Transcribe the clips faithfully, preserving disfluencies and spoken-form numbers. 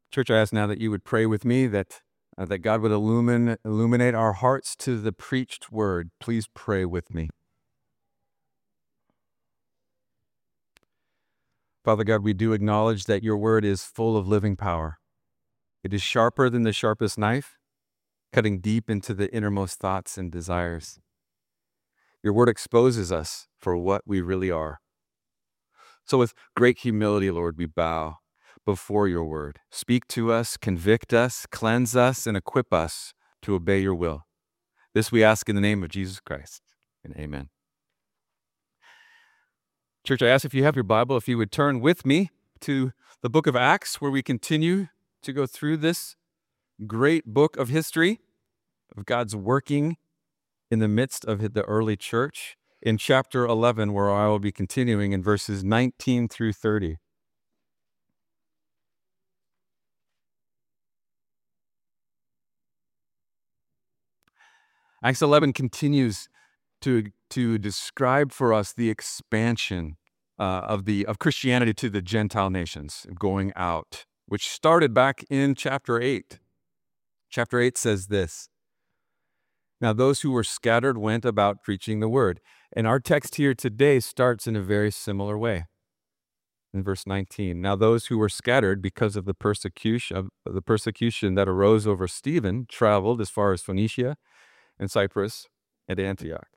Church, I ask now that you would pray with me, that uh, that God would illumine, illuminate our hearts to the preached word. Please pray with me. Father God, we do acknowledge that your word is full of living power. It is sharper than the sharpest knife, cutting deep into the innermost thoughts and desires. Your word exposes us for what we really are. So with great humility, Lord, we bow before your word. Speak to us, convict us, cleanse us, and equip us to obey your will. This we ask in the name of Jesus Christ, and amen. Church, I ask if you have your Bible, if you would turn with me to the book of Acts, where we continue to go through this great book of history of God's working in the midst of the early church, in chapter eleven, where I will be continuing in verses nineteen through thirty. Acts eleven continues to, to describe for us the expansion uh, of, the, of Christianity to the Gentile nations, going out, which started back in chapter eight. Chapter eight says this: "Now those who were scattered went about preaching the word." And our text here today starts in a very similar way. In verse nineteen, "Now those who were scattered because of the persecution, of the persecution that arose over Stephen traveled as far as Phoenicia and Cyprus and Antioch.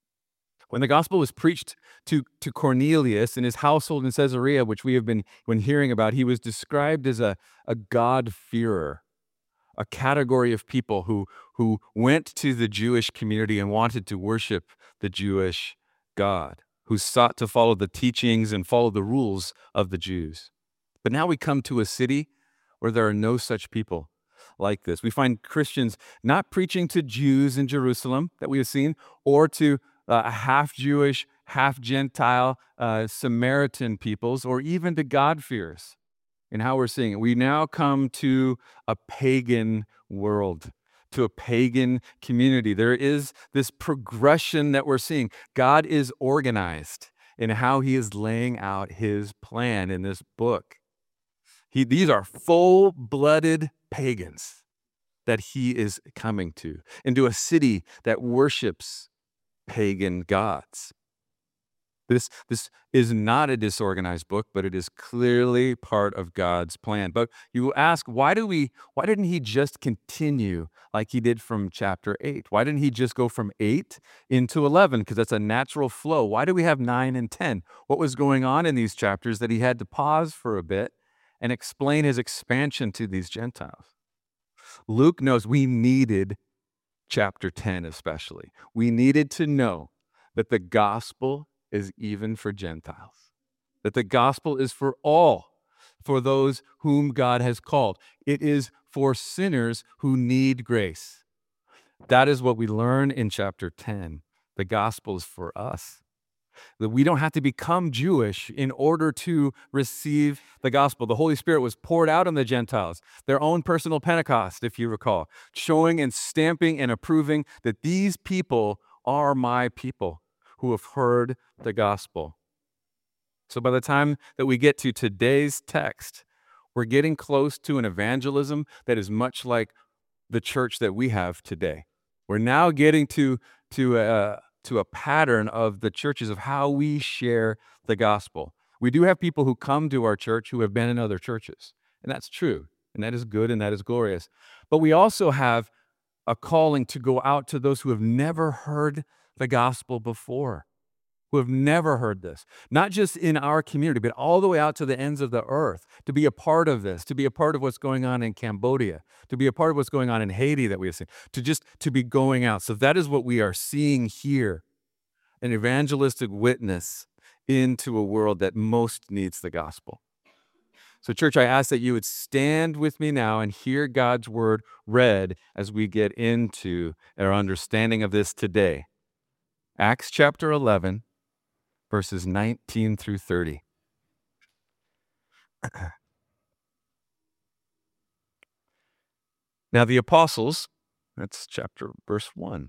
When the gospel was preached to, to Cornelius and his household in Caesarea, which we have been when hearing about, he was described as a, a God-fearer, a category of people who, who went to the Jewish community and wanted to worship the Jewish God, who sought to follow the teachings and follow the rules of the Jews. But now we come to a city where there are no such people like this. We find Christians not preaching to Jews in Jerusalem that we have seen, or to uh, half-Jewish, half-Gentile uh, Samaritan peoples, or even to God-fearers. And how we're seeing it, we now come to a pagan world, to a pagan community. There is this progression that we're seeing. God is organized in how he is laying out his plan in this book. He, these are full-blooded pagans that he is coming to, into a city that worships pagan gods. This, this is not a disorganized book, but it is clearly part of God's plan. But you will ask, why do we, why didn't he just continue like he did from chapter eight? Why didn't he just go from eight into eleven? Because that's a natural flow. Why do we have nine and ten? What was going on in these chapters that he had to pause for a bit and explain his expansion to these Gentiles? Luke knows we needed chapter ten especially. We needed to know that the gospel is even for Gentiles, that the gospel is for all, for those whom God has called. It is for sinners who need grace. That is what we learn in chapter ten. The gospel is for us. That we don't have to become Jewish in order to receive the gospel. The Holy Spirit was poured out on the Gentiles, their own personal Pentecost, if you recall, showing and stamping and approving that these people are my people who have heard the gospel. So by the time that we get to today's text, we're getting close to an evangelism that is much like the church that we have today. We're now getting to, to a, to a pattern of the churches of how we share the gospel. We do have people who come to our church who have been in other churches, and that's true, and that is good, and that is glorious. But we also have a calling to go out to those who have never heard the gospel before, who have never heard this, not just in our community, but all the way out to the ends of the earth, to be a part of this, to be a part of what's going on in Cambodia, to be a part of what's going on in Haiti that we have seen, to just to be going out. So that is what we are seeing here, an evangelistic witness into a world that most needs the gospel. So church, I ask that you would stand with me now and hear God's word read as we get into our understanding of this today. Acts chapter eleven, verses nineteen through thirty. Now the apostles, that's chapter verse one.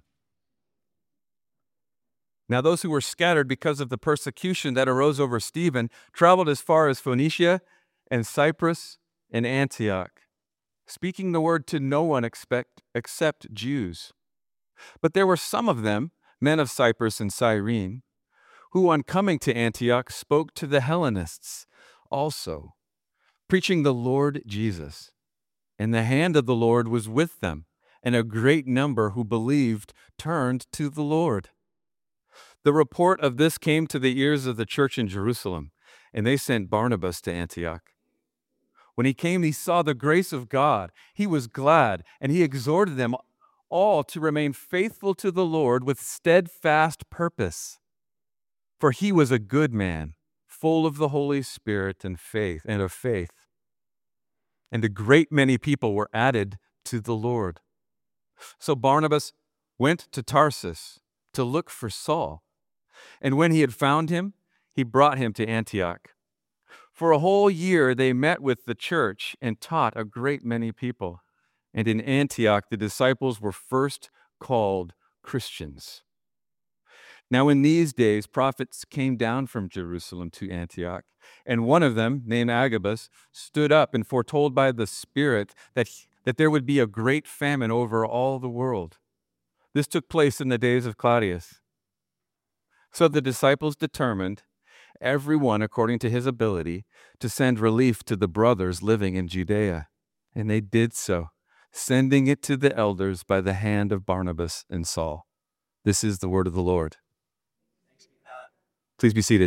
Now those who were scattered because of the persecution that arose over Stephen traveled as far as Phoenicia and Cyprus and Antioch, speaking the word to no one expect, except Jews. But there were some of them, men of Cyprus and Cyrene, who on coming to Antioch spoke to the Hellenists also, preaching the Lord Jesus. And the hand of the Lord was with them, and a great number who believed turned to the Lord. The report of this came to the ears of the church in Jerusalem, and they sent Barnabas to Antioch. When he came, he saw the grace of God. He was glad, and he exhorted them all to remain faithful to the Lord with steadfast purpose. For he was a good man, full of the Holy Spirit and faith and of faith. And a great many people were added to the Lord. So Barnabas went to Tarsus to look for Saul. And when he had found him, he brought him to Antioch. For a whole year they met with the church and taught a great many people. And in Antioch the disciples were first called Christians. Now in these days prophets came down from Jerusalem to Antioch, and one of them, named Agabus, stood up and foretold by the Spirit that, that there would be a great famine over all the world. This took place in the days of Claudius. So the disciples determined, every one according to his ability, to send relief to the brothers living in Judea. And they did so, sending it to the elders by the hand of Barnabas and Saul. This is the word of the Lord. Please be seated.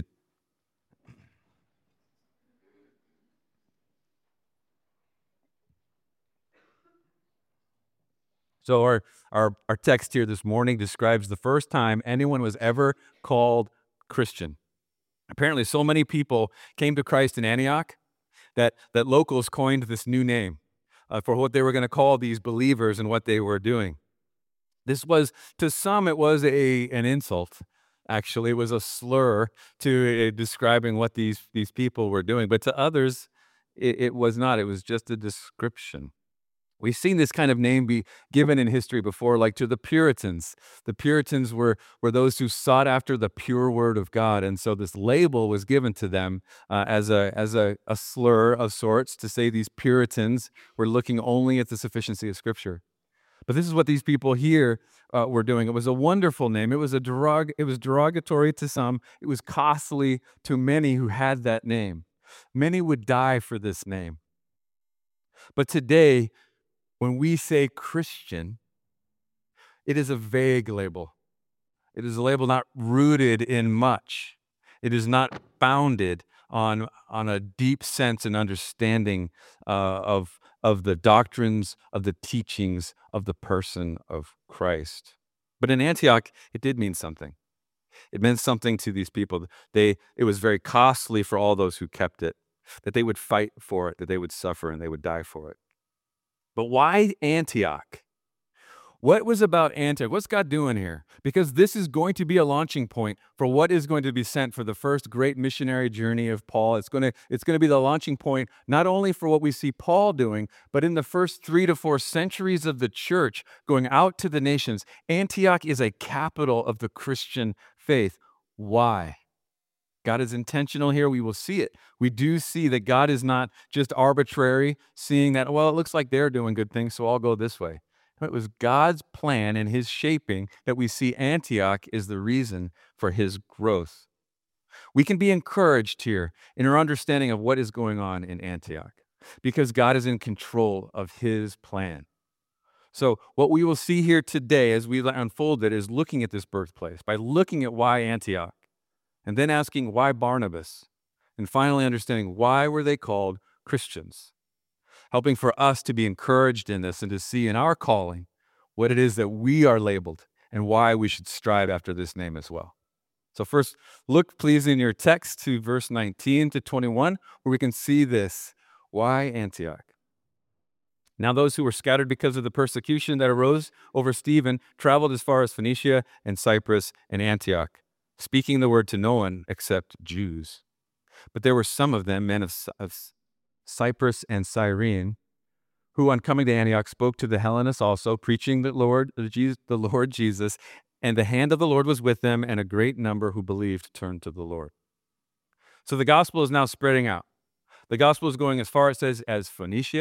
So our, our, our text here this morning describes the first time anyone was ever called Christian. Apparently, so many people came to Christ in Antioch that, that locals coined this new name uh, for what they were going to call these believers and what they were doing. This was, to some, it was a an insult. Actually, it was a slur to uh, describing what these, these people were doing. But to others, it, it was not. It was just a description. We've seen this kind of name be given in history before, like to the Puritans. The Puritans were, were those who sought after the pure word of God. And so this label was given to them uh, as, a, as a, a slur of sorts to say these Puritans were looking only at the sufficiency of Scripture. But this is what these people here uh, were doing. It was a wonderful name. It was a derog- It was derogatory to some. It was costly to many who had that name. Many would die for this name. But today, when we say Christian, it is a vague label. It is a label not rooted in much. It is not founded on, on a deep sense and understanding uh, of, of the doctrines, of the teachings of the person of Christ. But in Antioch, it did mean something. It meant something to these people. They, it was very costly for all those who kept it, that they would fight for it, that they would suffer, and they would die for it. But why Antioch? What was about Antioch? What's God doing here? Because this is going to be a launching point for what is going to be sent for the first great missionary journey of Paul. It's going to, it's going to be the launching point not only for what we see Paul doing, but in the first three to four centuries of the church going out to the nations. Antioch is a capital of the Christian faith. Why? God is intentional here. We will see it. We do see that God is not just arbitrary, seeing that, well, it looks like they're doing good things, so I'll go this way. It was God's plan and his shaping that we see Antioch is the reason for his growth. We can be encouraged here in our understanding of what is going on in Antioch because God is in control of his plan. So what we will see here today as we unfold it is looking at this birthplace, by looking at why Antioch, and then asking why Barnabas, and finally understanding why were they called Christians, helping for us to be encouraged in this and to see in our calling what it is that we are labeled and why we should strive after this name as well. So first, look please in your text to verse nineteen to twenty-one, where we can see this. Why Antioch? Now those who were scattered because of the persecution that arose over Stephen traveled as far as Phoenicia and Cyprus and Antioch, speaking the word to no one except Jews. But there were some of them, men of, of Cyprus and Cyrene, who on coming to Antioch spoke to the Hellenists also, preaching the Lord, the, Jesus, the Lord Jesus, and the hand of the Lord was with them, and a great number who believed turned to the Lord. So the gospel is now spreading out. The gospel is going as far, it says, as Phoenicia,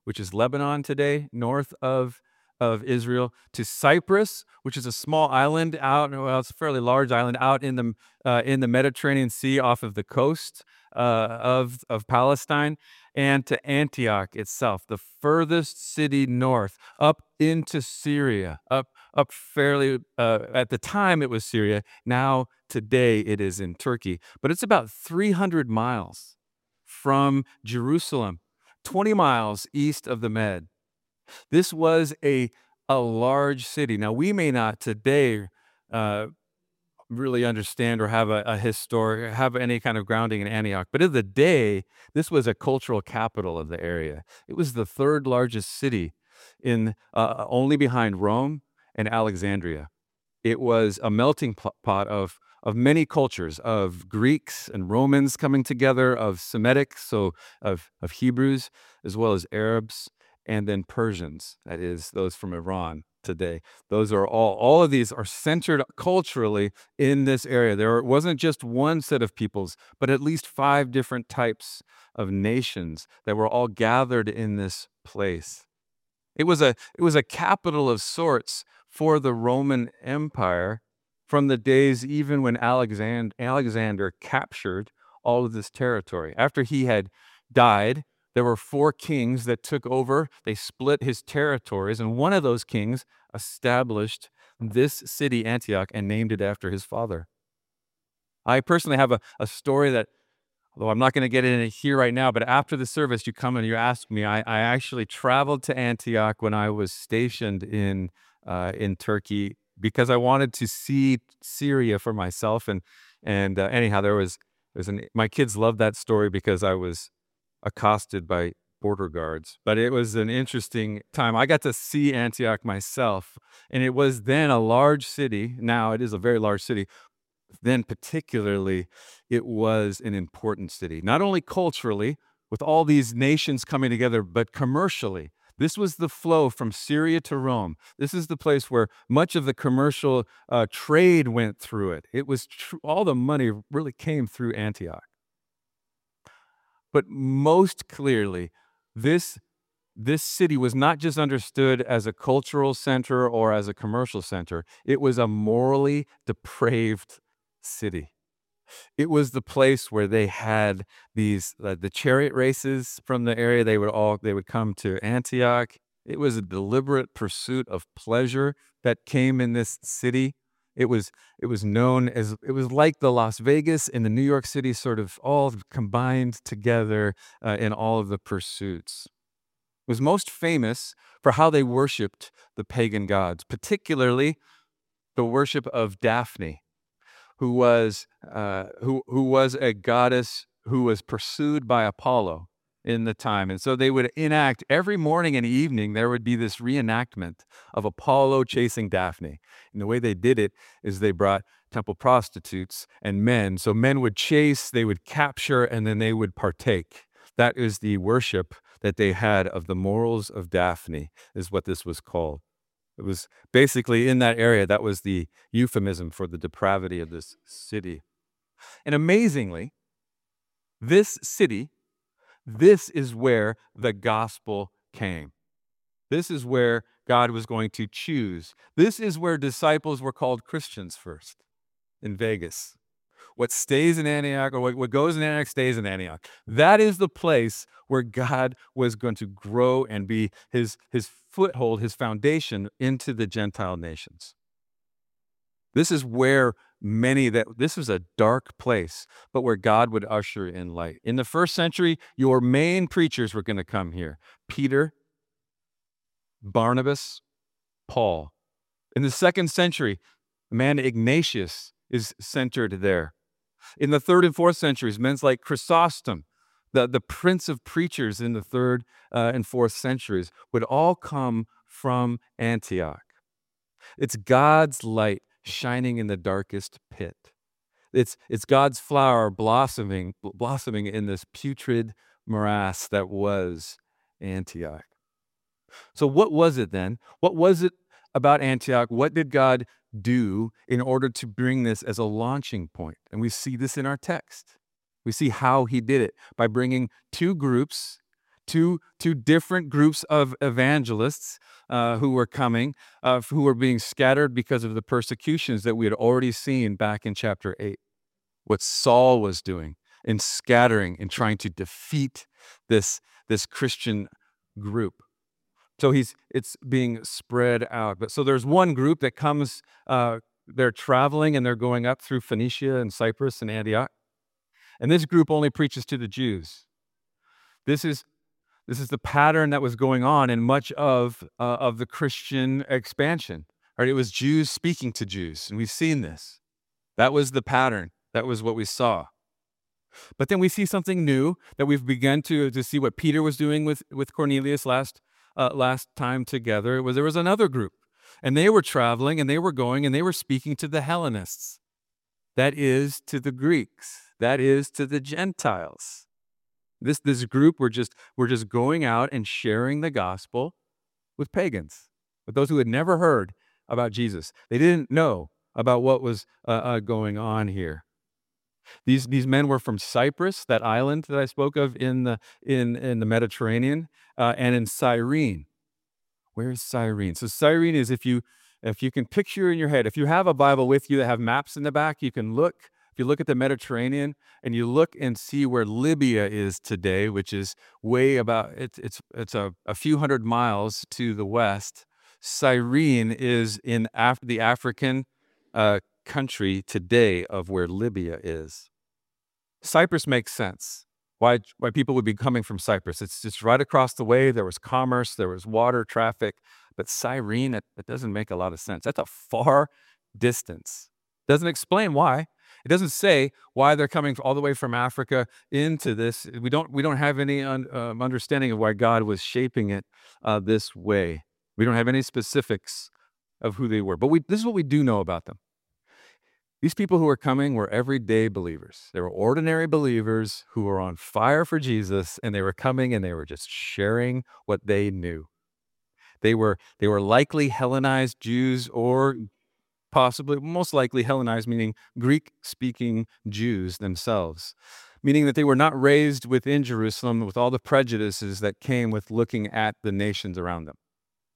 which is Lebanon today, north of, of Israel, to Cyprus, which is a small island out, well, it's a fairly large island out in the, uh, in the Mediterranean Sea off of the coast uh, of, of Palestine, and to Antioch itself, the furthest city north, up into Syria, up, up fairly, uh, at the time it was Syria, now today it is in Turkey, but it's about three hundred miles from Jerusalem, twenty miles east of the Med. This was a, a large city. Now, we may not today uh, really understand or have a, a historic, have any kind of grounding in Antioch, but in the day, this was a cultural capital of the area. It was the third largest city in uh, only behind Rome and Alexandria. It was a melting pot of of many cultures, of Greeks and Romans coming together, of Semitic, so of, of Hebrews, as well as Arabs, and then Persians, that is, those from Iran today. Those are all, all of these are centered culturally in this area. There wasn't just one set of peoples, but at least five different types of nations that were all gathered in this place. It was a, it was a capital of sorts for the Roman Empire, from the days even when Alexand- Alexander captured all of this territory. After he had died, there were four kings that took over. They split his territories, and one of those kings established this city, Antioch, and named it after his father. I personally have a, a story that, although I'm not going to get in it here right now, but after the service, you come and you ask me. I, I actually traveled to Antioch when I was stationed in uh, in Turkey, because I wanted to see Syria for myself. And and uh, anyhow, there was there's an my kids loved that story because I was accosted by border guards. But it was an interesting time. I got to see Antioch myself, and it was then a large city. Now it is a very large city. Then particularly, it was an important city, not only culturally, with all these nations coming together, but commercially. This was the flow from Syria to Rome. This is the place where much of the commercial uh, trade went through it. It was tr- all the money really came through Antioch. But most clearly, this this city was not just understood as a cultural center or as a commercial center. It was a morally depraved city. It was the place where they had these uh, the chariot races from the area. They would all they would come to Antioch. It was a deliberate pursuit of pleasure that came in this city. It was it was known as it was like the Las Vegas and the New York City, sort of all combined together uh, in all of the pursuits. It was most famous for how they worshipped the pagan gods, particularly the worship of Daphne, who was uh, who who was a goddess who was pursued by Apollo in the time. And so they would enact every morning and evening, there would be this reenactment of Apollo chasing Daphne. And the way they did it is they brought temple prostitutes and men. So men would chase, they would capture, and then they would partake. That is the worship that they had of the morals of Daphne, is what this was called. It was basically in that area, that was the euphemism for the depravity of this city. And amazingly, this city, this is where the gospel came. This is where God was going to choose. This is where disciples were called Christians first, in Vegas. What stays in Antioch, or what, what goes in Antioch stays in Antioch. That is the place where God was going to grow and be his, his foothold, his foundation into the Gentile nations. This is where many, that this was a dark place, but where God would usher in light. In the first century, your main preachers were going to come here: Peter, Barnabas, Paul. In the second century, the man Ignatius is centered there. In the third and fourth centuries, men like Chrysostom, the, the prince of preachers in the third uh, and fourth centuries, would all come from Antioch. It's God's light shining in the darkest pit. It's, it's God's flower blossoming, blossoming in this putrid morass that was Antioch. So what was it then? What was it about Antioch? What did God do in order to bring this as a launching point? And we see this in our text. We see how he did it by bringing two groups two, two different groups of evangelists uh, who were coming, uh, who were being scattered because of the persecutions that we had already seen back in chapter eight. What Saul was doing in scattering and trying to defeat this, this Christian group. So he's it's being spread out. But so there's one group that comes, uh, they're traveling and they're going up through Phoenicia and Cyprus and Antioch. And this group only preaches to the Jews. This is this is the pattern that was going on in much of uh, of the Christian expansion. Right? It was Jews speaking to Jews, and we've seen this. That was the pattern. That was what we saw. But then we see something new that we've begun to to see what Peter was doing with with Cornelius last uh, last time together. It was there was another group, and they were traveling and they were going and they were speaking to the Hellenists. That is to the Greeks. That is to the Gentiles. This this group were just were just going out and sharing the gospel with pagans, with those who had never heard about Jesus. They didn't know about what was uh, uh, going on here. These these men were from Cyprus, that island that I spoke of in the in in the Mediterranean, uh, and in Cyrene. Where is Cyrene? So Cyrene is, if you if you can picture in your head, if you have a Bible with you that have maps in the back, you can look. If you look at the Mediterranean and you look and see where Libya is today, which is way about it's it's it's a, a few hundred miles to the west. Cyrene is in Af- the African uh, country today of where Libya is. Cyprus makes sense. Why why people would be coming from Cyprus? It's just right across the way. There was commerce, there was water traffic, but Cyrene, it, it doesn't make a lot of sense. That's a far distance. Doesn't explain why. It doesn't say why they're coming all the way from Africa into this. We don't we don't have any un, um, understanding of why God was shaping it uh, this way. We don't have any specifics of who they were. But we, this is what we do know about them. These people who were coming were everyday believers. They were ordinary believers who were on fire for Jesus, and they were coming and they were just sharing what they knew. They were they were likely Hellenized Jews, or possibly, most likely Hellenized, meaning Greek-speaking Jews themselves, meaning that they were not raised within Jerusalem with all the prejudices that came with looking at the nations around them.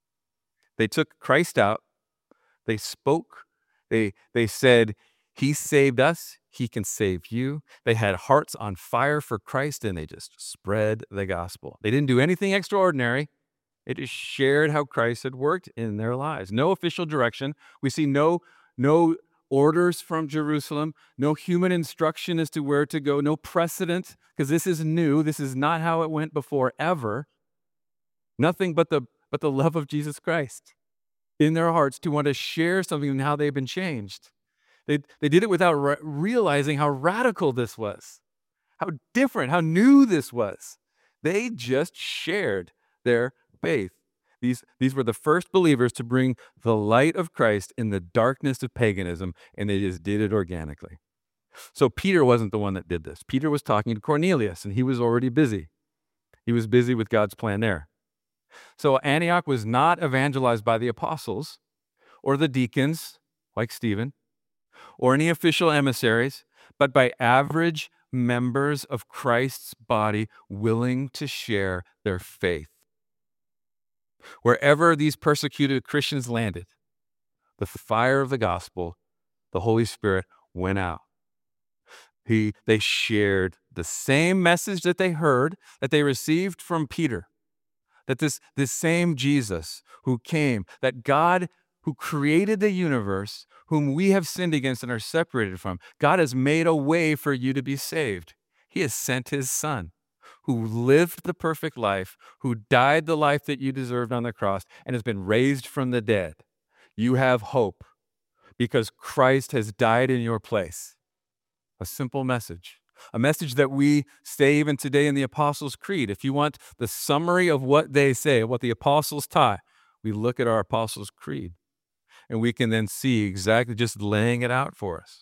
They took Christ out. They spoke. They they said, He saved us. He can save you. They had hearts on fire for Christ, and they just spread the gospel. They didn't do anything extraordinary. It just shared how Christ had worked in their lives. No official direction. We see no, no orders from Jerusalem, no human instruction as to where to go, no precedent, because this is new. This is not how it went before, ever. Nothing but the, but the love of Jesus Christ in their hearts to want to share something and how they've been changed. They, they did it without re- realizing how radical this was, how different, how new this was. They just shared their faith. These, these were the first believers to bring the light of Christ in the darkness of paganism, and they just did it organically. So Peter wasn't the one that did this. Peter was talking to Cornelius, and he was already busy. He was busy with God's plan there. So Antioch was not evangelized by the apostles or the deacons, like Stephen, or any official emissaries, but by average members of Christ's body willing to share their faith. Wherever these persecuted Christians landed, the fire of the gospel, the Holy Spirit went out. He, they shared the same message that they heard, that they received from Peter, that this, this same Jesus who came, that God who created the universe, whom we have sinned against and are separated from, God has made a way for you to be saved. He has sent his Son, who lived the perfect life, who died the life that you deserved on the cross, and has been raised from the dead. You have hope because Christ has died in your place. A simple message, a message that we say even today in the Apostles' Creed. If you want the summary of what they say, what the apostles taught, we look at our Apostles' Creed, and we can then see exactly just laying it out for us.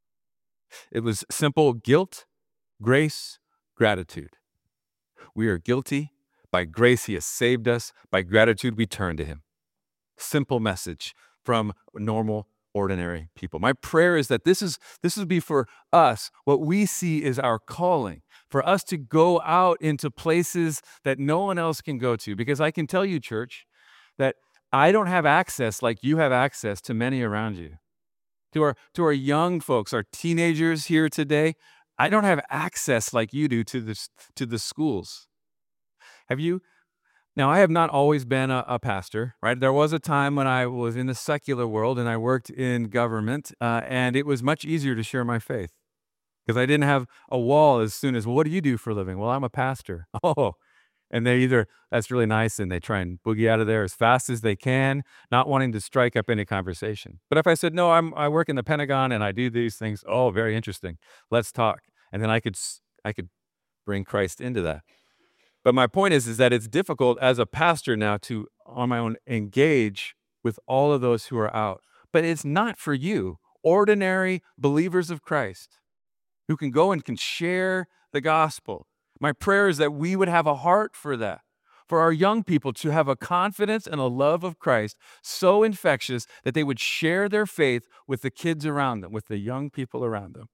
It was simple: guilt, grace, gratitude. We are guilty. By grace, he has saved us. By gratitude, we turn to him. Simple message from normal, ordinary people. My prayer is that this is this will be for us what we see is our calling, for us to go out into places that no one else can go to. Because I can tell you, church, that I don't have access like you have access to many around you. To our, to our young folks, our teenagers here today, I don't have access like you do to the, to the schools. Have you? Now, I have not always been a, a pastor, right? There was a time when I was in the secular world and I worked in government, uh, and it was much easier to share my faith because I didn't have a wall as soon as, well, what do you do for a living? Well, I'm a pastor. Oh, and they either, that's really nice, and they try and boogie out of there as fast as they can, not wanting to strike up any conversation. But if I said, no, I'm, I work in the Pentagon and I do these things, oh, very interesting. Let's talk. And then I could, I could bring Christ into that. But my point is, is that it's difficult as a pastor now to, on my own, engage with all of those who are out. But it's not for you, ordinary believers of Christ, who can go and can share the gospel. My prayer is that we would have a heart for that, for our young people to have a confidence and a love of Christ so infectious that they would share their faith with the kids around them, with the young people around them.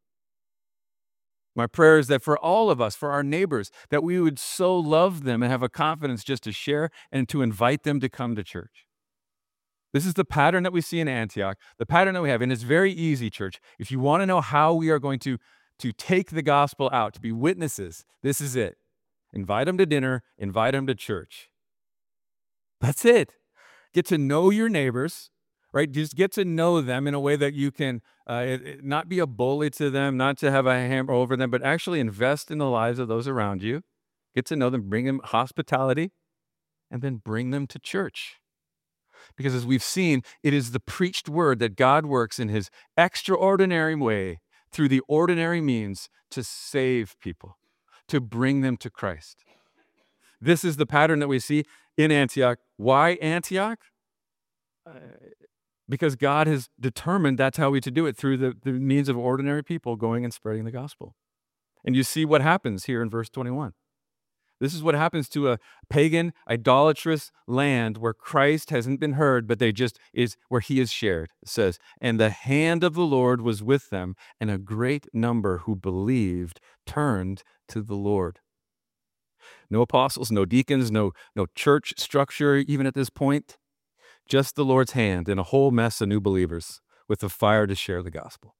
My prayer is that for all of us, for our neighbors, that we would so love them and have a confidence just to share and to invite them to come to church. This is the pattern that we see in Antioch, the pattern that we have, and it's very easy, church. If you want to know how we are going to to take the gospel out, to be witnesses, this is it. Invite them to dinner, invite them to church. That's it. Get to know your neighbors, right? Just get to know them in a way that you can uh, it, it, not be a bully to them, not to have a hammer over them, but actually invest in the lives of those around you. Get to know them, bring them hospitality, and then bring them to church. Because as we've seen, it is the preached word that God works in his extraordinary way through the ordinary means to save people, to bring them to Christ. This is the pattern that we see in Antioch. Why Antioch? Uh, because God has determined that's how we to do it, through the, the means of ordinary people going and spreading the gospel. And you see what happens here in verse twenty-one. This is what happens to a pagan, idolatrous land where Christ hasn't been heard, but they just is where he is shared. It says, and the hand of the Lord was with them, and a great number who believed turned to the Lord. No apostles, no deacons, no, no church structure, even at this point. Just the Lord's hand and a whole mess of new believers with the fire to share the gospel.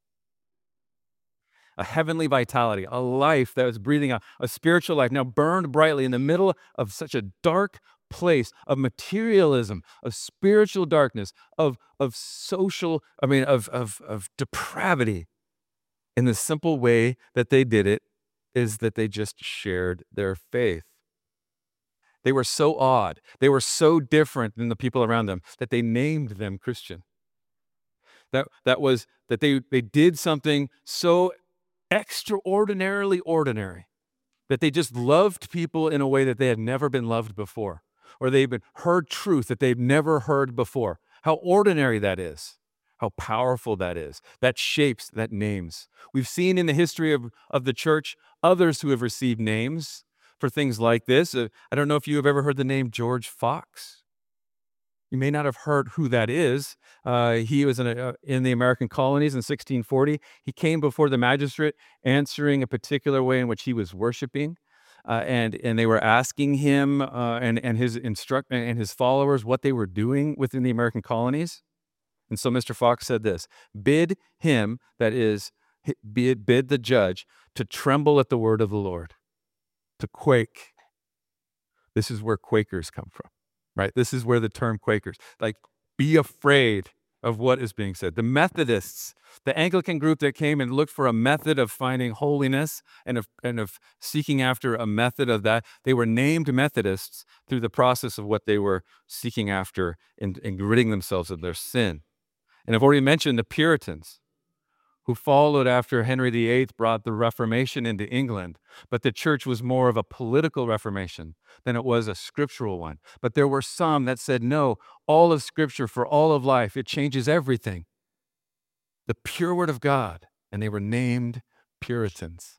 A heavenly vitality, a life that was breathing out, a spiritual life now burned brightly in the middle of such a dark place of materialism, of spiritual darkness, of, of social, I mean, of, of, of depravity. And the simple way that they did it is that they just shared their faith. They were so odd, they were so different than the people around them that they named them Christian. That, that was that they, they did something so extraordinarily ordinary that they just loved people in a way that they had never been loved before, or they've been heard truth that they've never heard before. How ordinary that is, how powerful that is, that shapes, that names. We've seen in the history of, of the church others who have received names for things like this. Uh, I don't know if you have ever heard the name George Fox. You may not have heard who that is. Uh, he was in, a, in the American colonies in sixteen forty. He came before the magistrate answering a particular way in which he was worshiping. Uh, and, and they were asking him uh, and, and, his instruct, and his followers what they were doing within the American colonies. And so Mister Fox said this, bid him, that is, bid, bid the judge, to tremble at the word of the Lord, to quake. This is where Quakers come from. Right? This is where the term Quakers, like, be afraid of what is being said. The Methodists, the Anglican group that came and looked for a method of finding holiness and of, and of seeking after a method of that, they were named Methodists through the process of what they were seeking after in, in ridding themselves of their sin. And I've already mentioned the Puritans, who followed after Henry the Eighth brought the Reformation into England. But the church was more of a political Reformation than it was a scriptural one. But there were some that said, no, all of Scripture for all of life, it changes everything. The pure word of God. And they were named Puritans.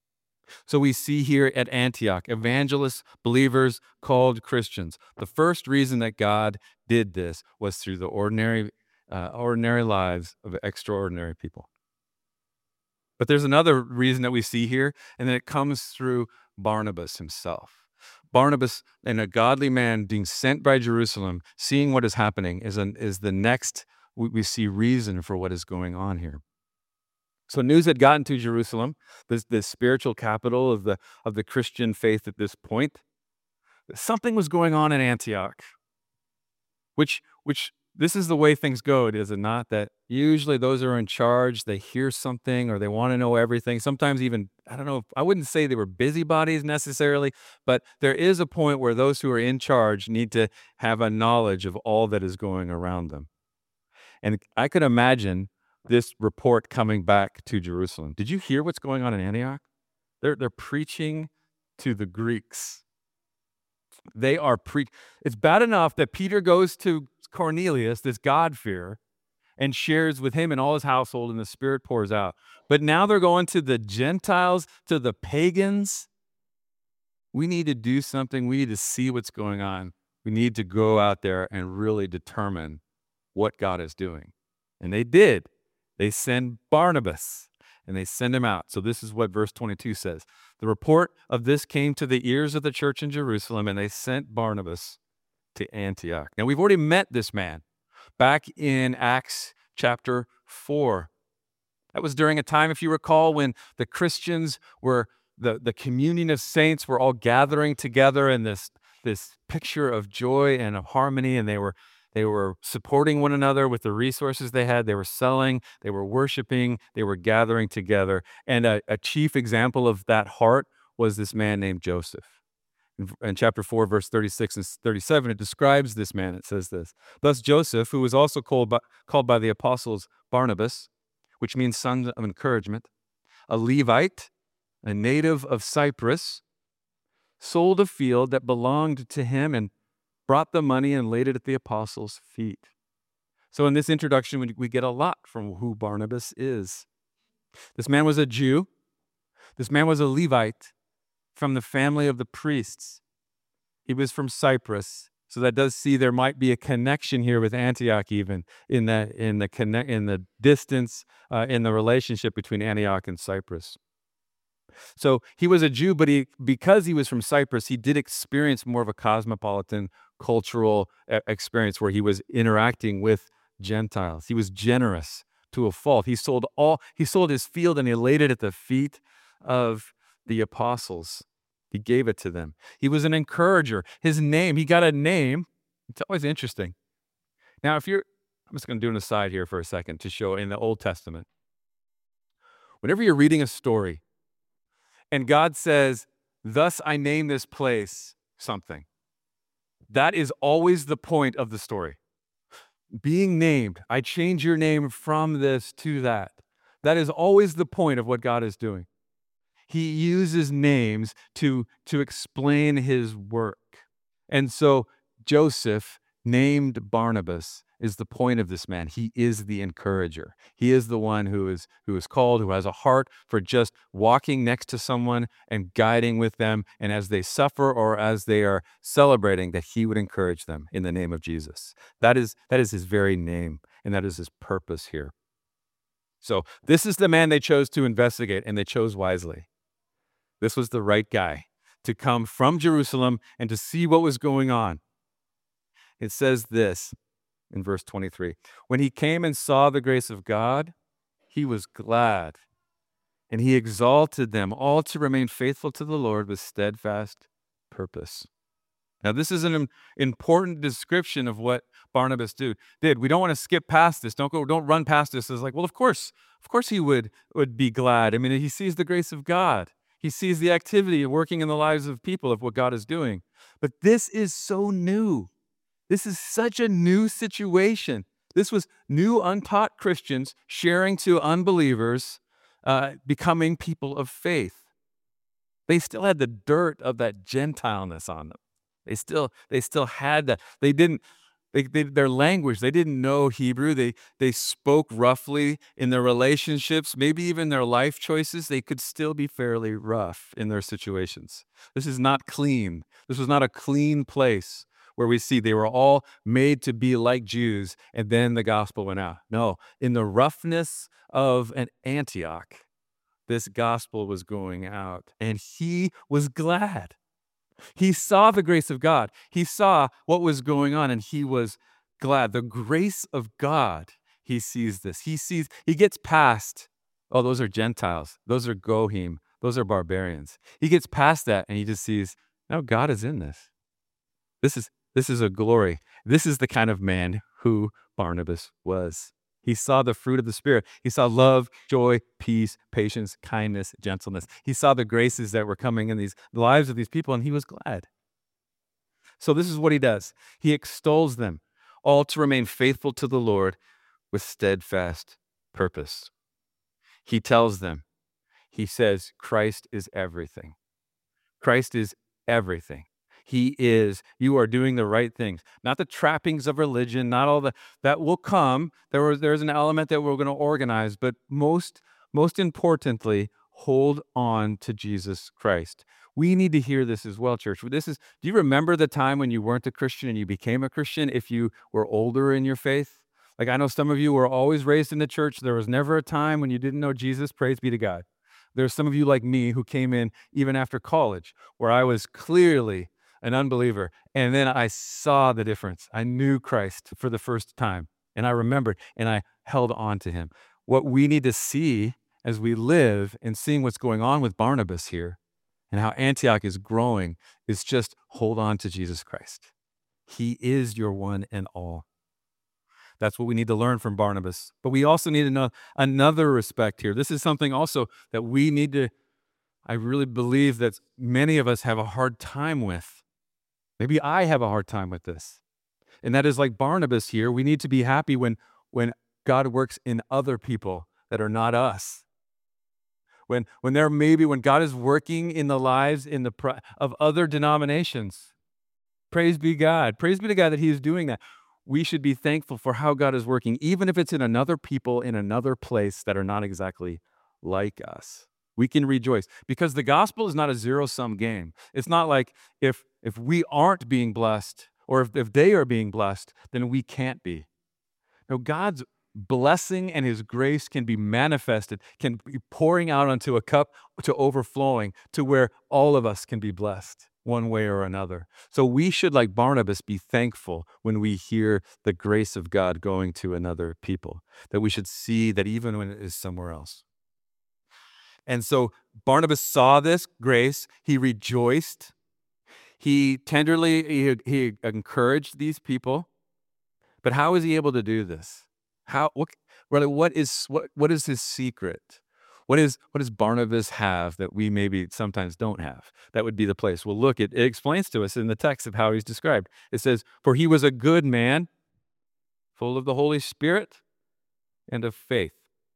So we see here at Antioch, evangelists, believers called Christians. The first reason that God did this was through the ordinary, uh, ordinary lives of extraordinary people. But there's another reason that we see here, and then it comes through Barnabas himself. Barnabas, and a godly man being sent by Jerusalem, seeing what is happening, is, an, is the next we, we see reason for what is going on here. So news had gotten to Jerusalem, this, this spiritual capital of the, of the Christian faith at this point. Something was going on in Antioch, which, which this is the way things go, is it not? That usually those who are in charge, they hear something or they want to know everything. Sometimes even, I don't know, I wouldn't say they were busybodies necessarily, but there is a point where those who are in charge need to have a knowledge of all that is going around them. And I could imagine this report coming back to Jerusalem. Did you hear what's going on in Antioch? They're, they're preaching to the Greeks. They are pre. It's bad enough that Peter goes to Cornelius, this God-fearer, and shares with him and all his household, and the Spirit pours out. But now they're going to the Gentiles, to the pagans. We need to do something. We need to see what's going on. We need to go out there and really determine what God is doing. And they did. They send Barnabas, and they send him out. So this is what verse twenty-two says. The report of this came to the ears of the church in Jerusalem, and they sent Barnabas to Antioch. Now, we've already met this man back in Acts chapter four. That was during a time, if you recall, when the Christians were, the, the communion of saints were all gathering together in this, this picture of joy and of harmony, and they were They were supporting one another with the resources they had. They were selling, they were worshiping, they were gathering together. And a, a chief example of that heart was this man named Joseph. In, in chapter four, verse thirty-six and thirty-seven, it describes this man. It says this: Thus Joseph, who was also called by, called by the apostles Barnabas, which means son of encouragement, a Levite, a native of Cyprus, sold a field that belonged to him and brought the money and laid it at the apostles' feet. So in this introduction, we, we get a lot from who Barnabas is. This man was a Jew. This man was a Levite from the family of the priests. He was from Cyprus. So that does see there might be a connection here with Antioch, even in the in the connect in the distance uh, in the relationship between Antioch and Cyprus. So he was a Jew, but he, because he was from Cyprus, he did experience more of a cosmopolitan cultural experience where he was interacting with Gentiles. He was generous to a fault. He sold all, he sold his field and he laid it at the feet of the apostles. He gave it to them. He was an encourager. His name, he got a name. It's always interesting. Now, if you're, I'm just going to do an aside here for a second to show in the Old Testament. Whenever you're reading a story, and God says, thus I name this place something. That is always the point of the story. Being named, I change your name from this to that. That is always the point of what God is doing. He uses names to, to explain his work. And so Joseph, named Barnabas, is the point of this man. He is the encourager. He is the one who is who is called, who has a heart for just walking next to someone and guiding with them, and as they suffer or as they are celebrating, that he would encourage them in the name of Jesus. That is that is his very name, and that is his purpose here. So this is the man they chose to investigate, and they chose wisely. This was the right guy to come from Jerusalem and to see what was going on. It says this in verse twenty-three. When he came and saw the grace of God, he was glad, and he exalted them all to remain faithful to the Lord with steadfast purpose. Now, this is an important description of what Barnabas do, did. We don't want to skip past this. Don't go. Don't run past this. It's like, well, of course, of course, he would would be glad. I mean, he sees the grace of God. He sees the activity of working in the lives of people of what God is doing. But this is so new. This is such a new situation. This was new untaught Christians sharing to unbelievers, uh, becoming people of faith. They still had the dirt of that Gentileness on them. They still, they still had that. They didn't, they, they, their language, they didn't know Hebrew. They, they spoke roughly in their relationships, maybe even their life choices. They could still be fairly rough in their situations. This is not clean. This was not a clean place where we see they were all made to be like Jews, and then the gospel went out. No, in the roughness of an Antioch, this gospel was going out, and he was glad. He saw the grace of God. He saw what was going on, and he was glad. The grace of God, he sees this. He sees, he gets past, oh, those are Gentiles. Those are Gohim. Those are barbarians. He gets past that, and he just sees, no, God is in this. This is, this is a glory. This is the kind of man who Barnabas was. He saw the fruit of the Spirit. He saw love, joy, peace, patience, kindness, gentleness. He saw the graces that were coming in these the lives of these people, and he was glad. So this is what he does. He extols them, all to remain faithful to the Lord with steadfast purpose. He tells them, he says, Christ is everything. Christ is everything. He is, you are doing the right things, not the trappings of religion, not all the, that will come. There was, there's an element that we're going to organize, but most, most importantly, hold on to Jesus Christ. We need to hear this as well, church. This is, do you remember the time when you weren't a Christian and you became a Christian if you were older in your faith? Like I know some of you were always raised in the church. There was never a time when you didn't know Jesus. Praise be to God. There's some of you like me who came in even after college, where I was clearly an unbeliever. And then I saw the difference. I knew Christ for the first time, and I remembered, and I held on to him. What we need to see as we live and seeing what's going on with Barnabas here and how Antioch is growing is just hold on to Jesus Christ. He is your one and all. That's what we need to learn from Barnabas. But we also need to know another respect here. This is something also that we need to, I really believe that many of us have a hard time with. Maybe I have a hard time with this. And that is like Barnabas here. We need to be happy when, when God works in other people that are not us. When, when there maybe when God is working in the lives in the of other denominations. Praise be God. Praise be to God that he is doing that. We should be thankful for how God is working, even if it's in another people in another place that are not exactly like us. We can rejoice because the gospel is not a zero-sum game. It's not like if if we aren't being blessed or if, if they are being blessed, then we can't be. No, God's blessing and his grace can be manifested, can be pouring out onto a cup to overflowing to where all of us can be blessed one way or another. So we should, like Barnabas, be thankful when we hear the grace of God going to another people, that we should see that even when it is somewhere else. And so Barnabas saw this grace. He rejoiced. He tenderly, he, he encouraged these people. But how is he able to do this? How, what, really, what is, what, what is his secret? What is, what does Barnabas have that we maybe sometimes don't have? That would be the place. Well, look, it, it explains to us in the text of how he's described. It says, for he was a good man, full of the Holy Spirit and of faith.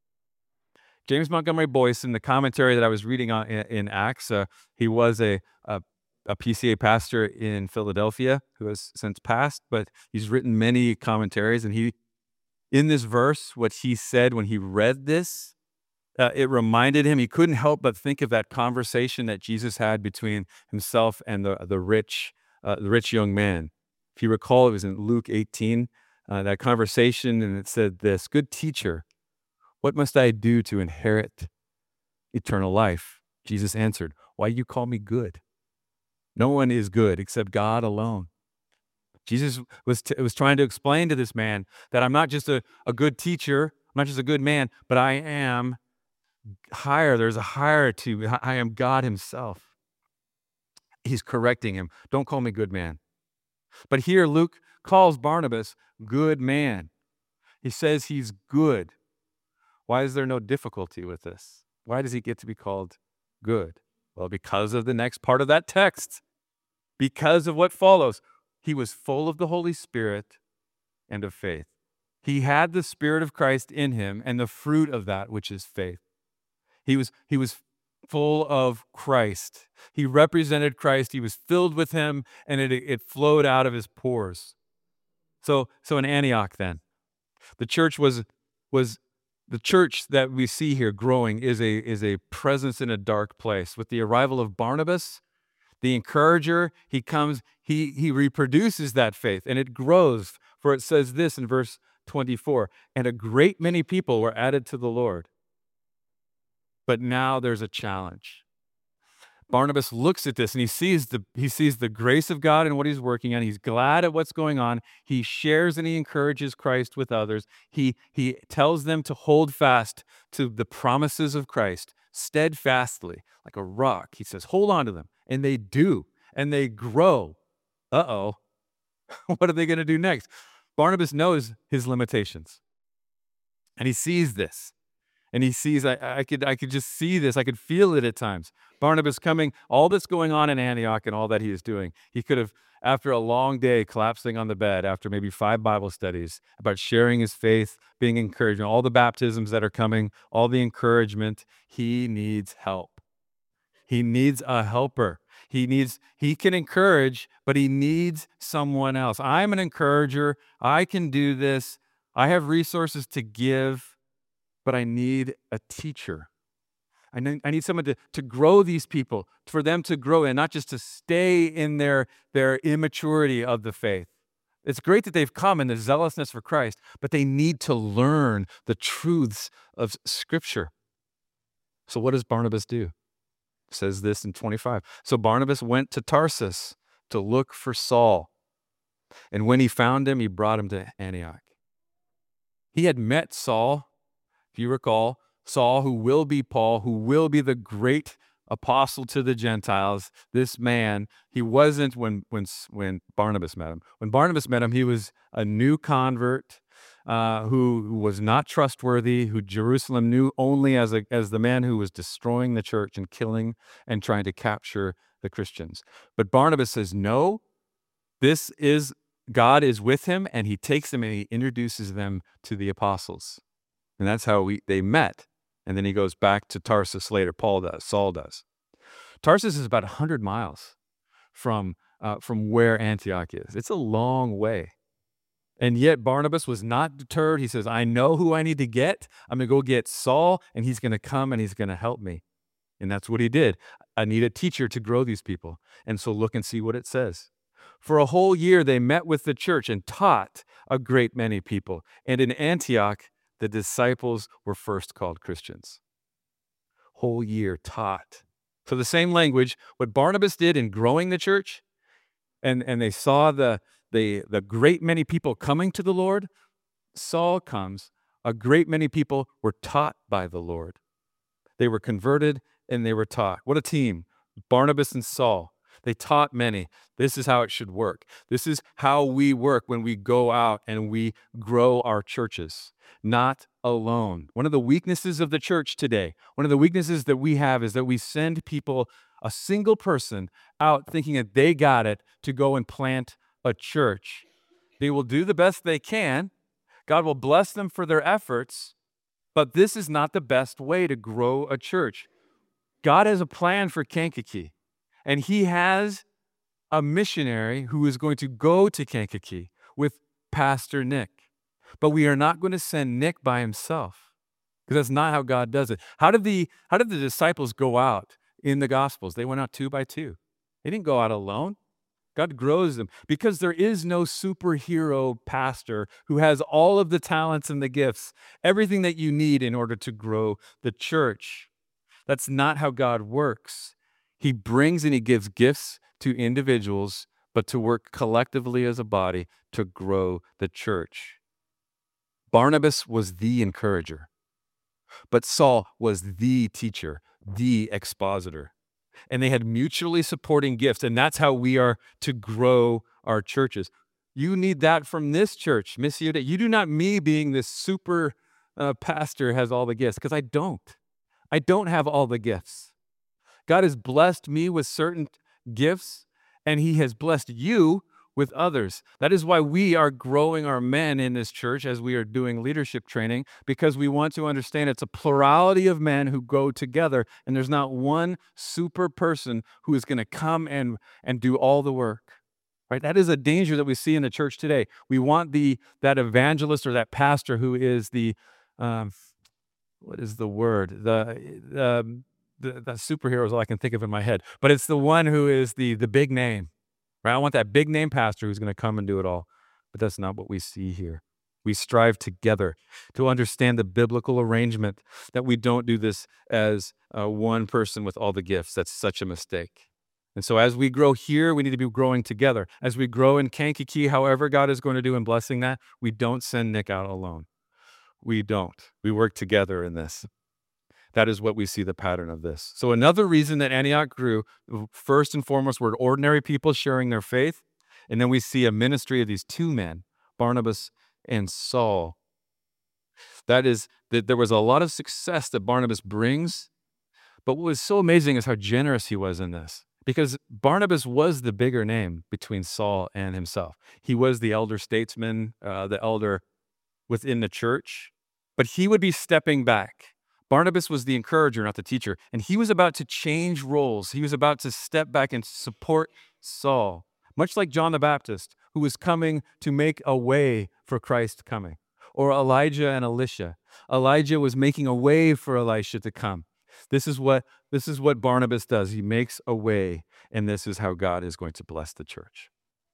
James Montgomery Boyce, in the commentary that I was reading on in, in Acts, uh, he was a, a, a P C A pastor in Philadelphia who has since passed, but he's written many commentaries. And he, in this verse, what he said when he read this, uh, it reminded him, he couldn't help but think of that conversation that Jesus had between himself and the, the rich, uh, the rich young man. If you recall, it was in Luke eighteen, uh, that conversation, and it said this, good teacher, what must I do to inherit eternal life? Jesus answered, why do you call me good? No one is good except God alone. Jesus was, t- was trying to explain to this man that I'm not just a, a good teacher, I'm not just a good man, but I am higher. There's a higher to me. I am God himself. He's correcting him. Don't call me good man. But here Luke calls Barnabas good man. He says he's good. Why is there no difficulty with this? Why does he get to be called good? Well, because of the next part of that text. Because of what follows. He was full of the Holy Spirit and of faith. He had the Spirit of Christ in him and the fruit of that, which is faith. He was, he was full of Christ. He represented Christ. He was filled with him, and it, it flowed out of his pores. So, so in Antioch then, the church was, was the church that we see here growing is a, is a presence in a dark place. With the arrival of Barnabas, the encourager, he comes, he, he reproduces that faith, and it grows. For it says this in verse twenty-four, and a great many people were added to the Lord. But now there's a challenge. Barnabas looks at this and he sees the he sees the grace of God and what he's working on. He's glad at what's going on. He shares and he encourages Christ with others. He he tells them to hold fast to the promises of Christ steadfastly, like a rock. He says, hold on to them. And they do. And they grow. Uh-oh. What are they going to do next? Barnabas knows his limitations. And he sees this. And he sees, I, I could I could just see this. I could feel it at times. Barnabas coming, all that's going on in Antioch and all that he is doing. He could have, after a long day, collapsing on the bed, after maybe five Bible studies, about sharing his faith, being encouraged, all the baptisms that are coming, all the encouragement, he needs help. He needs a helper. He needs, he can encourage, but he needs someone else. I'm an encourager. I can do this. I have resources to give, but I need a teacher. I need, I need someone to, to grow these people, for them to grow and not just to stay in their, their immaturity of the faith. It's great that they've come in the zealousness for Christ, but they need to learn the truths of Scripture. So what does Barnabas do? It says this in twenty-five. So Barnabas went to Tarsus to look for Saul. And when he found him, he brought him to Antioch. He had met Saul, if you recall, Saul, who will be Paul, who will be the great apostle to the Gentiles. This man, he wasn't when when when Barnabas met him. When Barnabas met him, he was a new convert uh, who, who was not trustworthy, who Jerusalem knew only as a as the man who was destroying the church and killing and trying to capture the Christians. But Barnabas says, no, this is God is with him, and he takes them and he introduces them to the apostles. And that's how we they met. And then he goes back to Tarsus later. Paul does. Saul does. Tarsus is about one hundred miles from, uh, from where Antioch is. It's a long way. And yet Barnabas was not deterred. He says, I know who I need to get. I'm going to go get Saul, and he's going to come and he's going to help me. And that's what he did. I need a teacher to grow these people. And so look and see what it says. For a whole year, they met with the church and taught a great many people. And in Antioch, the disciples were first called Christians. Whole year taught. So the same language, what Barnabas did in growing the church, and, and they saw the, the, the great many people coming to the Lord, Saul comes, a great many people were taught by the Lord. They were converted and they were taught. What a team. Barnabas and Saul. They taught many. This is how it should work. This is how we work when we go out and we grow our churches, not alone. One of the weaknesses of the church today, one of the weaknesses that we have is that we send people, a single person, out thinking that they got it to go and plant a church. They will do the best they can. God will bless them for their efforts, but this is not the best way to grow a church. God has a plan for Kankakee. And he has a missionary who is going to go to Kankakee with Pastor Nick. But we are not going to send Nick by himself, because that's not how God does it. How did the how did the disciples go out in the Gospels? They went out two by two. They didn't go out alone. God grows them because there is no superhero pastor who has all of the talents and the gifts, everything that you need in order to grow the church. That's not how God works. He brings and he gives gifts to individuals, but to work collectively as a body to grow the church. Barnabas was the encourager, but Saul was the teacher, the expositor. And they had mutually supporting gifts, and that's how we are to grow our churches. You need that from this church, Missio Dei. You do not me being this super uh, pastor has all the gifts, because I don't. I don't have all the gifts. God has blessed me with certain gifts, and he has blessed you with others. That is why we are growing our men in this church as we are doing leadership training, because we want to understand it's a plurality of men who go together, and there's not one super person who is going to come and, and do all the work. Right? That is a danger that we see in the church today. We want the that evangelist or that pastor who is the, um, what is the word? The, the The, the superhero is all I can think of in my head. But it's the one who is the the big name. Right? I want that big name pastor who's going to come and do it all. But that's not what we see here. We strive together to understand the biblical arrangement, that we don't do this as uh, one person with all the gifts. That's such a mistake. And so as we grow here, we need to be growing together. As we grow in Kankakee, however God is going to do in blessing that, we don't send Nick out alone. We don't. We work together in this. That is what we see the pattern of this. So another reason that Antioch grew, first and foremost, were ordinary people sharing their faith. And then we see a ministry of these two men, Barnabas and Saul. That is, that there was a lot of success that Barnabas brings. But what was so amazing is how generous he was in this. Because Barnabas was the bigger name between Saul and himself. He was the elder statesman, uh, the elder within the church. But he would be stepping back. Barnabas was the encourager, not the teacher. And he was about to change roles. He was about to step back and support Saul. Much like John the Baptist, who was coming to make a way for Christ coming. Or Elijah and Elisha. Elijah was making a way for Elisha to come. This is what this is what Barnabas does. He makes a way, and this is how God is going to bless the church.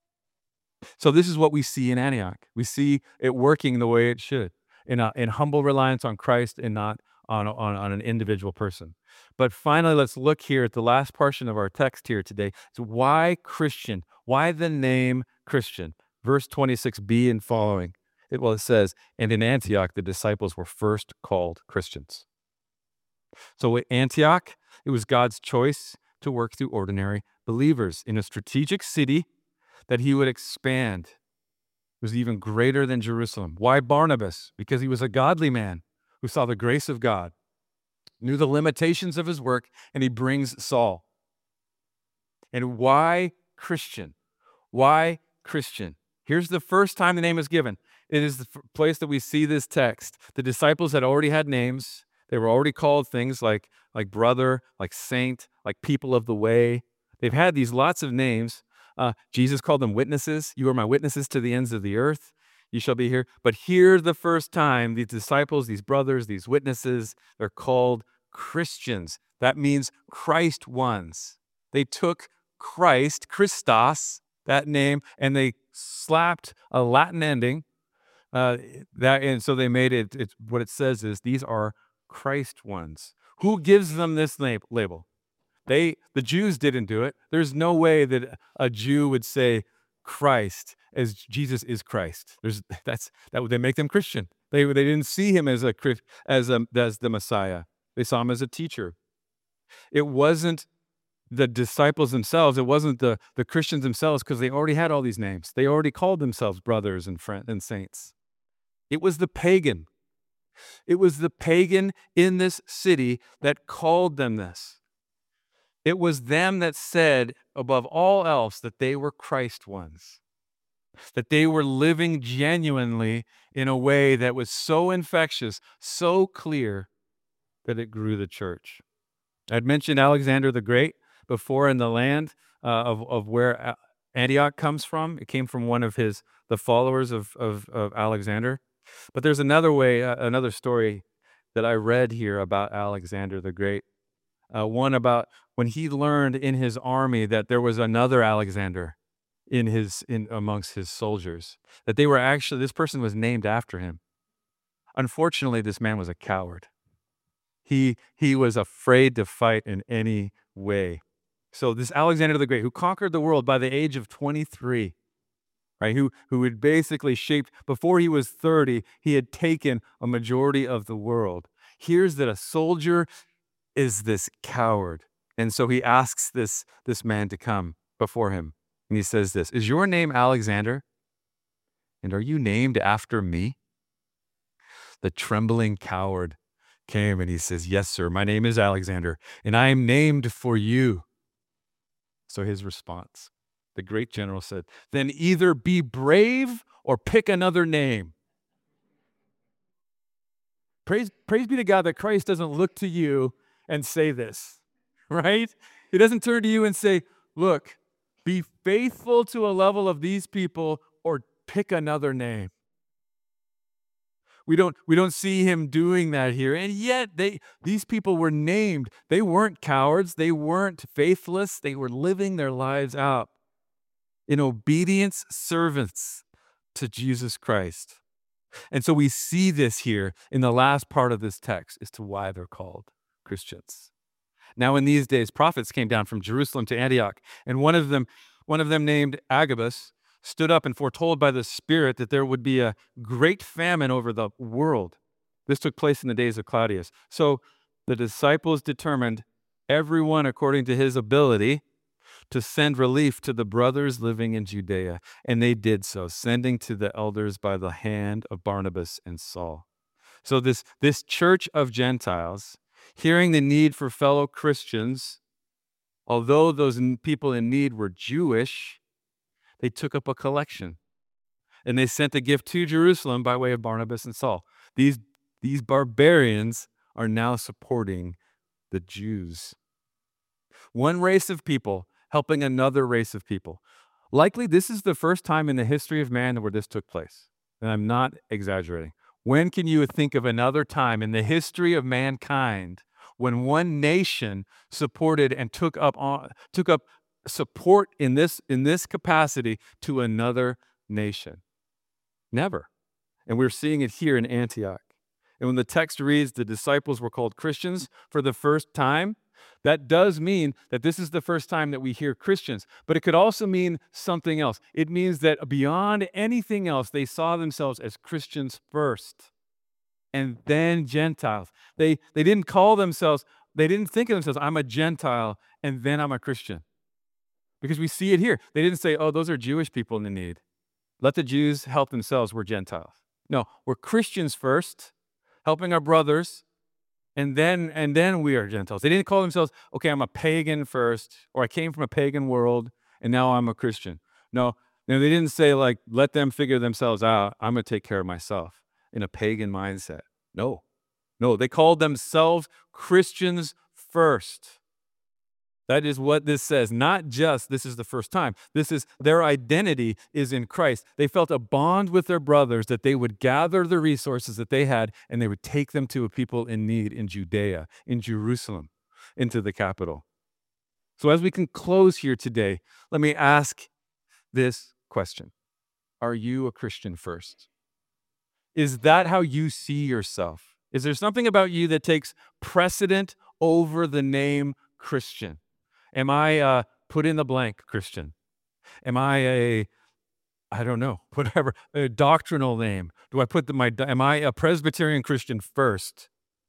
So this is what we see in Antioch. We see it working the way it should, in a, in humble reliance on Christ and not on, on, on an individual person. But finally, let's look here at the last portion of our text here today. So why Christian? Why the name Christian? Verse twenty-six b and following. It, well, it says, and in Antioch, the disciples were first called Christians. So at Antioch, it was God's choice to work through ordinary believers in a strategic city that he would expand. It was even greater than Jerusalem. Why Barnabas? Because he was a godly man who saw the grace of God, knew the limitations of his work, and he brings Saul. And why Christian? Why Christian? Here's the first time the name is given. It is the place that we see this text. The disciples had already had names. They were already called things like, like brother, like saint, like people of the way. They've had these lots of names. Uh, Jesus called them witnesses. You are my witnesses to the ends of the earth. You shall be here. But here the first time, these disciples, these brothers, these witnesses, they're called Christians. That means Christ ones. They took Christ, Christos, that name, and they slapped a Latin ending. Uh, that and so they made it, it's, what it says is, these are Christ ones. Who gives them this lab- label? They, the Jews didn't do it. There's no way that a Jew would say Christ as Jesus is Christ. There's that's that would they make them Christian. They they didn't see him as a as a as the Messiah. They saw him as a teacher. It wasn't the disciples themselves. It wasn't the the Christians themselves, because they already had all these names. They already called themselves brothers and friends and saints. It was the pagan. It was the pagan in this city that called them this. It was them that said, above all else, that they were Christ ones, that they were living genuinely in a way that was so infectious, so clear, that it grew the church. I'd mentioned Alexander the Great before in the land uh, of, of where Antioch comes from. It came from one of his the followers of, of, of Alexander. But there's another way, uh, another story that I read here about Alexander the Great. Uh, one about when he learned in his army that there was another Alexander in his in amongst his soldiers, that they were actually, this person was named after him. Unfortunately, this man was a coward. He he was afraid to fight in any way. So this Alexander the Great, who conquered the world by the age of twenty-three, right? Who who had basically shaped, before he was thirty, he had taken a majority of the world. Here's that a soldier is this coward. And so he asks this, this man to come before him. And he says this, is your name Alexander? And are you named after me? The trembling coward came and he says, yes, sir, my name is Alexander, and I am named for you. So his response, the great general said, then either be brave or pick another name. Praise, praise be to God that Christ doesn't look to you and say this, right? He doesn't turn to you and say, look, be faithful to a level of these people or pick another name. We don't, we don't see him doing that here. And yet they, these people were named. They weren't cowards. They weren't faithless. They were living their lives out in obedience, servants to Jesus Christ. And so we see this here in the last part of this text as to why they're called Christians. Now, in these days, prophets came down from Jerusalem to Antioch, and one of them, one of them named Agabus, stood up and foretold by the Spirit that there would be a great famine over the world. This took place in the days of Claudius. So the disciples determined, everyone according to his ability, to send relief to the brothers living in Judea. And they did so, sending to the elders by the hand of Barnabas and Saul. So this, this church of Gentiles, hearing the need for fellow Christians, although those people in need were Jewish, they took up a collection. And they sent a gift to Jerusalem by way of Barnabas and Saul. These, these barbarians are now supporting the Jews. One race of people helping another race of people. Likely, this is the first time in the history of man where this took place. And I'm not exaggerating. When can you think of another time in the history of mankind when one nation supported and took up on, took up support in this, in this capacity to another nation? Never. And we're seeing it here in Antioch. And when the text reads the disciples were called Christians for the first time, that does mean that this is the first time that we hear Christians, but it could also mean something else. It means that beyond anything else, they saw themselves as Christians first and then Gentiles. They, they didn't call themselves, they didn't think of themselves, I'm a Gentile and then I'm a Christian. Because we see it here. They didn't say, oh, those are Jewish people in need. Let the Jews help themselves, we're Gentiles. No, we're Christians first, helping our brothers, And then, and then we are Gentiles. They didn't call themselves, okay, I'm a pagan first, or I came from a pagan world, and now I'm a Christian. No, no, they didn't say, like, let them figure themselves out. I'm going to take care of myself in a pagan mindset. No, no, they called themselves Christians first. That is what this says. Not just this is the first time. This is their identity is in Christ. They felt a bond with their brothers that they would gather the resources that they had and they would take them to a people in need in Judea, in Jerusalem, into the capital. So as we can close here today, let me ask this question. Are you a Christian first? Is that how you see yourself? Is there something about you that takes precedent over the name Christian? Am I a put in the blank Christian? Am I a, I don't know, whatever, a doctrinal name? Do I put the, my, am I a Presbyterian Christian first?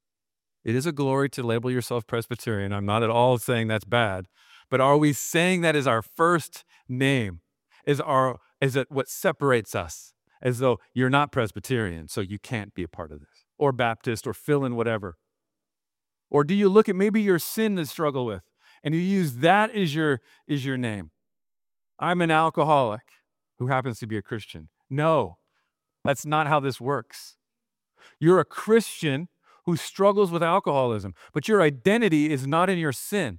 It is a glory to label yourself Presbyterian. I'm not at all saying that's bad. But are we saying that is our first name? Is, our, is it what separates us? As though you're not Presbyterian, so you can't be a part of this. Or Baptist, or fill in whatever. Or do you look at maybe your sin to struggle with? And you use that as your, as your name. I'm an alcoholic who happens to be a Christian. No, that's not how this works. You're a Christian who struggles with alcoholism, but your identity is not in your sin.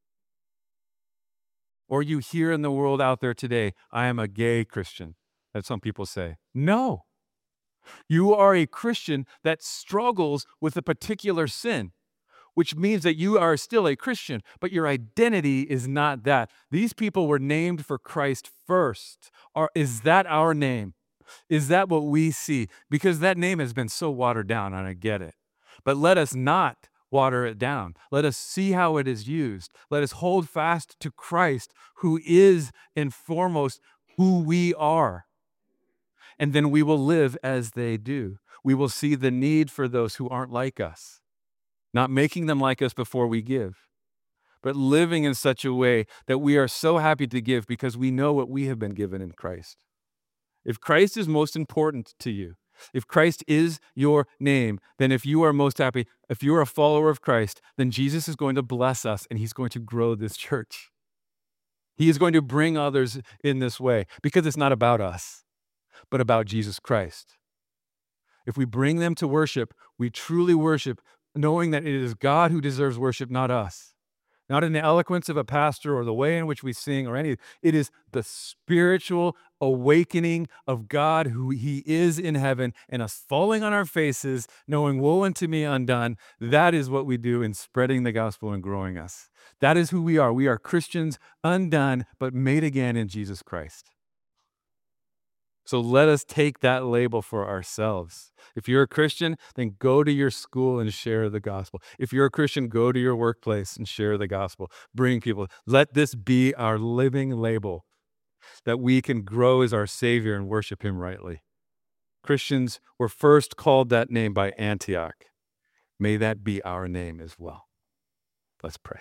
Or you hear in the world out there today, I am a gay Christian, that some people say. No, you are a Christian that struggles with a particular sin, which means that you are still a Christian, but your identity is not that. These people were named for Christ first. Or is that our name? Is that what we see? Because that name has been so watered down, and I get it. But let us not water it down. Let us see how it is used. Let us hold fast to Christ, who is and foremost who we are. And then we will live as they do. We will see the need for those who aren't like us. Not making them like us before we give, but living in such a way that we are so happy to give because we know what we have been given in Christ. If Christ is most important to you, if Christ is your name, then if you are most happy, if you are a follower of Christ, then Jesus is going to bless us and he's going to grow this church. He is going to bring others in this way because it's not about us, but about Jesus Christ. If we bring them to worship, we truly worship knowing that it is God who deserves worship, not us. Not in the eloquence of a pastor or the way in which we sing or any. It is the spiritual awakening of God who he is in heaven and us falling on our faces, knowing, woe unto me undone. That is what we do in spreading the gospel and growing us. That is who we are. We are Christians undone, but made again in Jesus Christ. So let us take that label for ourselves. If you're a Christian, then go to your school and share the gospel. If you're a Christian, go to your workplace and share the gospel. Bring people. Let this be our living label that we can grow as our Savior and worship him rightly. Christians were first called that name by Antioch. May that be our name as well. Let's pray.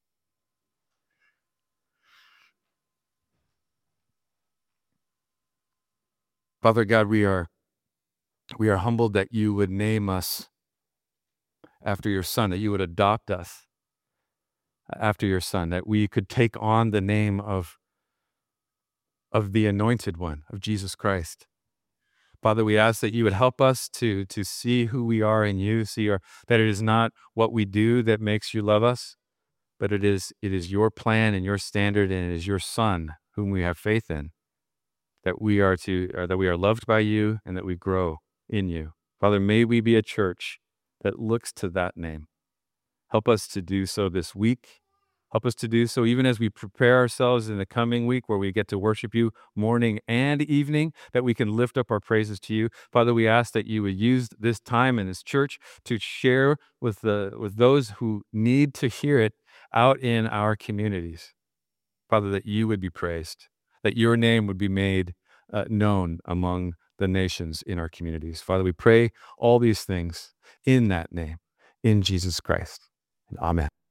Father God, we are we are humbled that you would name us after your Son, that you would adopt us after your Son, that we could take on the name of, of the Anointed One, of Jesus Christ. Father, we ask that you would help us to, to see who we are in you, see our, that it is not what we do that makes you love us, but it is, it is your plan and your standard, and it is your Son whom we have faith in, that we are to, or that we are loved by you and that we grow in you. Father, may we be a church that looks to that name. Help us to do so this week. Help us to do so even as we prepare ourselves in the coming week where we get to worship you morning and evening, that we can lift up our praises to you. Father, we ask that you would use this time in this church to share with the with those who need to hear it out in our communities. Father, that you would be praised, that your name would be made uh, known among the nations in our communities. Father, we pray all these things in that name, in Jesus Christ. Amen.